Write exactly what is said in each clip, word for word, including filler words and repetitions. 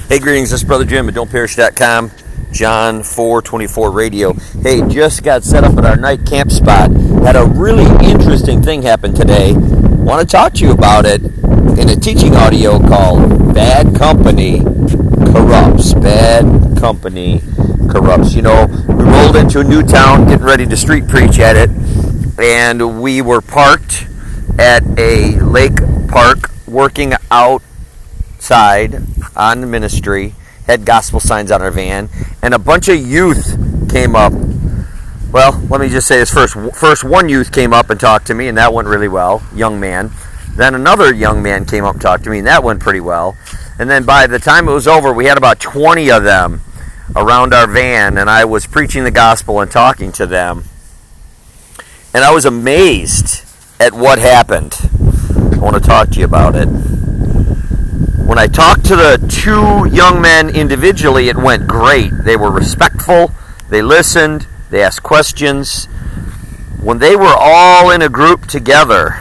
Hey, greetings, this is Brother Jim at don't perish dot com, John four twenty-four radio. Hey, just got set up at our night camp spot. Had a really interesting thing happen today. Want to talk to you about it in a teaching audio called Bad Company Corrupts. Bad Company Corrupts. You know, we rolled into a new town, getting ready to street preach at it, and we were parked at a lake park working outside on the ministry, had gospel signs on our van, and a bunch of youth came up. Well, let me just say this first. First, one youth came up and talked to me, and that went really well, young man. Then another young man came up and talked to me, and that went pretty well. And then by the time it was over, we had about twenty of them around our van, and I was preaching the gospel and talking to them. And I was amazed at what happened. I want to talk to you about it. When I talked to the two young men individually, it went great. They were respectful, they listened, they asked questions. When they were all in a group together,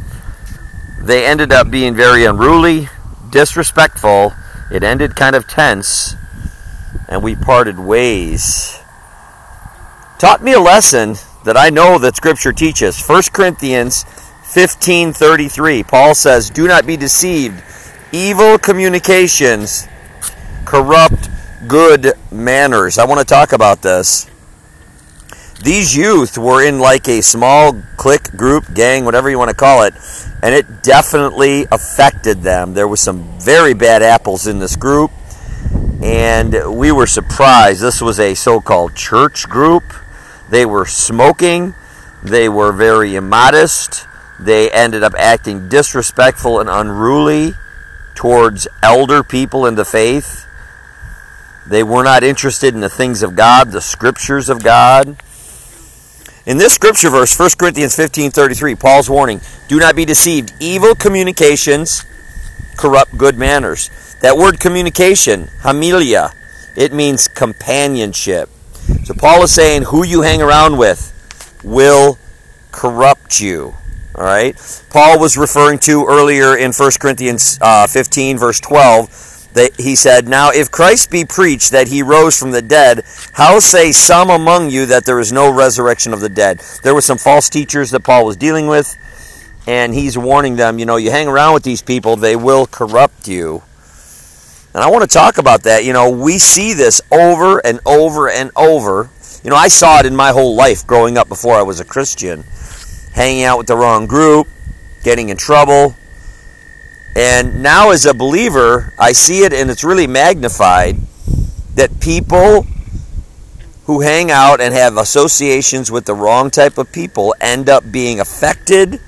they ended up being very unruly, disrespectful. It ended kind of tense, and we parted ways. Taught me a lesson that I know that Scripture teaches. First Corinthians fifteen thirty-three, Paul says, "Do not be deceived. Evil communications corrupt good manners." I want to talk about this. These youth were in like a small clique, group, gang, whatever you want to call it, and it definitely affected them. There was some very bad apples in this group, and we were surprised. This was a so-called church group. They were smoking. They were very immodest. They ended up acting disrespectful and unruly towards elder people in the faith. They were not interested in the things of God, the scriptures of God. In this scripture verse, First Corinthians fifteen thirty-three, Paul's warning, do not be deceived. Evil communications corrupt good manners. That word communication, hamilia, it means companionship. So Paul is saying who you hang around with will corrupt you. All right. Paul was referring to earlier in First Corinthians uh, fifteen, verse twelve, that he said, "Now if Christ be preached that he rose from the dead, how say some among you that there is no resurrection of the dead?" There were some false teachers that Paul was dealing with, and he's warning them, you know, you hang around with these people, they will corrupt you. And I want to talk about that. You know, we see this over and over and over. You know, I saw it in my whole life growing up before I was a Christian. Hanging out with the wrong group, getting in trouble. And now as a believer, I see it, and it's really magnified, that people who hang out and have associations with the wrong type of people end up being affected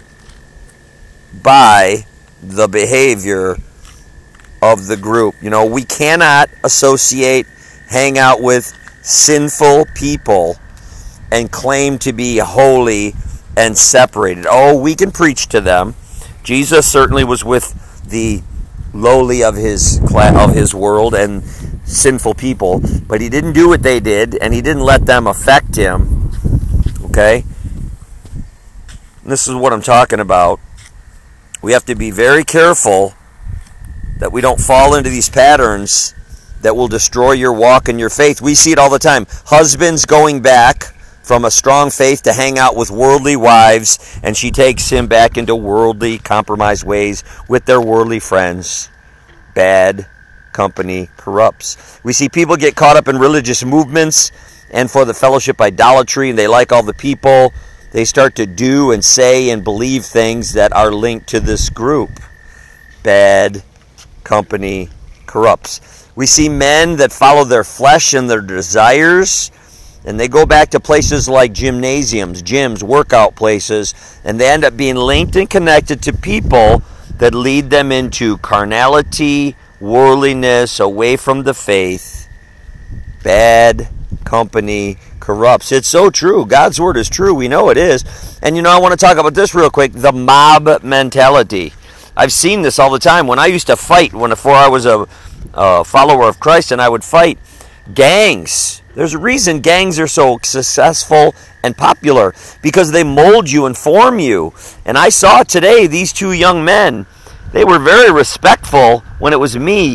by the behavior of the group. You know, we cannot associate, hang out with sinful people and claim to be holy and separated. Oh, we can preach to them. Jesus certainly was with the lowly of his of his world and sinful people, but he didn't do what they did, and he didn't let them affect him. Okay? And this is what I'm talking about. We have to be very careful that we don't fall into these patterns that will destroy your walk and your faith. We see it all the time. Husbands going back from a strong faith to hang out with worldly wives, and she takes him back into worldly, compromised ways with their worldly friends. Bad company corrupts. We see people get caught up in religious movements and for the fellowship idolatry, and they like all the people. They start to do and say and believe things that are linked to this group. Bad company corrupts. We see men that follow their flesh and their desires, and they go back to places like gymnasiums, gyms, workout places, and they end up being linked and connected to people that lead them into carnality, worldliness, away from the faith. Bad company corrupts. It's so true. God's word is true. We know it is. And you know, I want to talk about this real quick, the mob mentality. I've seen this all the time. When I used to fight, when before I was a, a follower of Christ, and I would fight gangs. There's a reason gangs are so successful and popular, because they mold you and form you. And I saw today these two young men, they were very respectful when it was me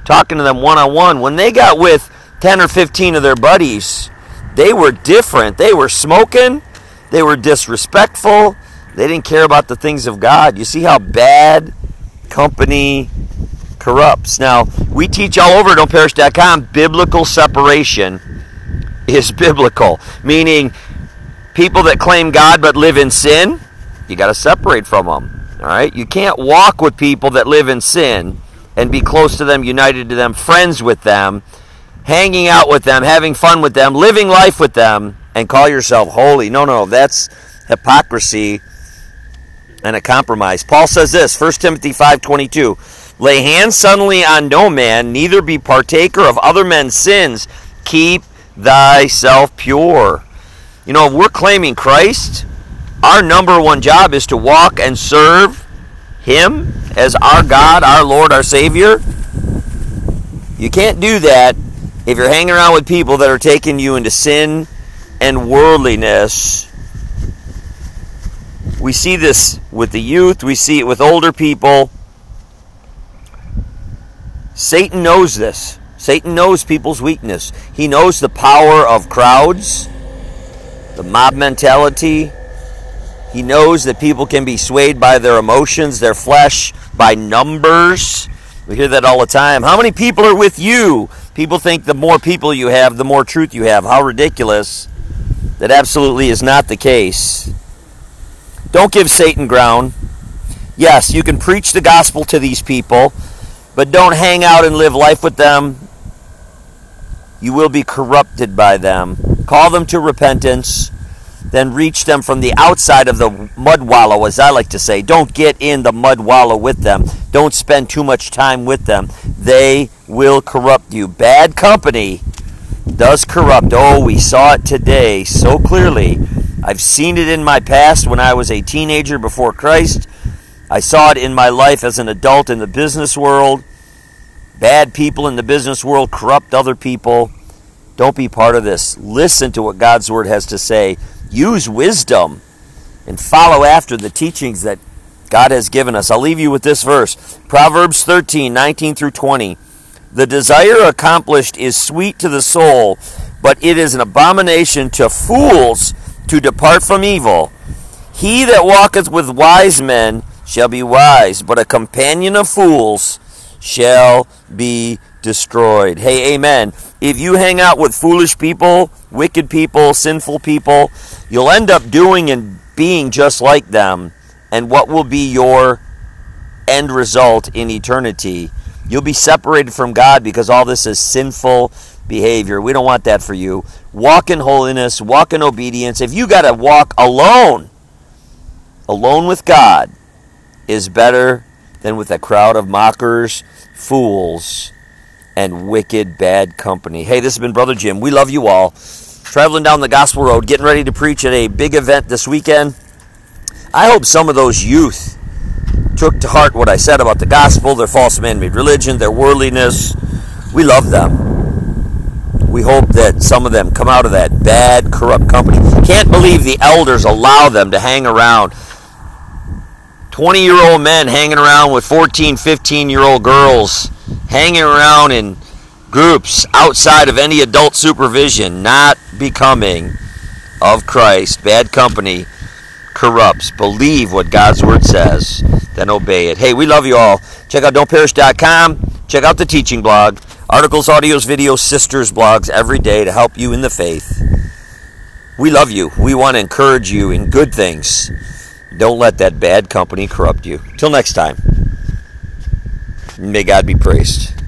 talking to them one-on-one. When they got with ten or fifteen of their buddies, they were different. They were smoking. They were disrespectful. They didn't care about the things of God. You see how bad company corrupts. Now, we teach all over don't perish dot com, biblical separation is biblical, meaning people that claim God but live in sin, you got to separate from them. All right? You can't walk with people that live in sin and be close to them, united to them, friends with them, hanging out with them, having fun with them, living life with them, and call yourself holy. No, no, that's hypocrisy and a compromise. Paul says this, First Timothy five twenty-two, lay hands suddenly on no man, neither be partaker of other men's sins. Keep thyself pure. You know, if we're claiming Christ, our number one job is to walk and serve Him as our God, our Lord, our Savior. You can't do that if you're hanging around with people that are taking you into sin and worldliness. We see this with the youth. We see it with older people. Satan knows this. Satan knows people's weakness. He knows the power of crowds, the mob mentality. He knows that people can be swayed by their emotions, their flesh, by numbers. We hear that all the time. How many people are with you? People think the more people you have, the more truth you have. How ridiculous. That absolutely is not the case. Don't give Satan ground. Yes, you can preach the gospel to these people, but don't hang out and live life with them. You will be corrupted by them. Call them to repentance, then reach them from the outside of the mud wallow, as I like to say. Don't get in the mud wallow with them. Don't spend too much time with them. They will corrupt you. Bad company does corrupt. Oh, we saw it today so clearly. I've seen it in my past when I was a teenager before Christ. I saw it in my life as an adult in the business world. Bad people in the business world corrupt other people. Don't be part of this. Listen to what God's Word has to say. Use wisdom and follow after the teachings that God has given us. I'll leave you with this verse. Proverbs thirteen, nineteen through twenty. The desire accomplished is sweet to the soul, but it is an abomination to fools to depart from evil. He that walketh with wise men shall be wise, but a companion of fools shall be destroyed. Hey, amen. If you hang out with foolish people, wicked people, sinful people, you'll end up doing and being just like them. And what will be your end result in eternity? You'll be separated from God because all this is sinful behavior. We don't want that for you. Walk in holiness, walk in obedience. If you got to walk alone, alone with God is better than with a crowd of mockers, fools, and wicked bad company. Hey, this has been Brother Jim. We love you all. Traveling down the gospel road, getting ready to preach at a big event this weekend. I hope some of those youth took to heart what I said about the gospel, their false man-made religion, their worldliness. We love them. We hope that some of them come out of that bad, corrupt company. Can't believe the elders allow them to hang around. twenty-year-old men hanging around with fourteen, fifteen-year-old girls, hanging around in groups outside of any adult supervision, not becoming of Christ. Bad company corrupts. Believe what God's Word says, then obey it. Hey, we love you all. Check out don't perish dot com. Check out the teaching blog. Articles, audios, videos, sisters blogs every day to help you in the faith. We love you. We want to encourage you in good things. Don't let that bad company corrupt you. Till next time, may God be praised.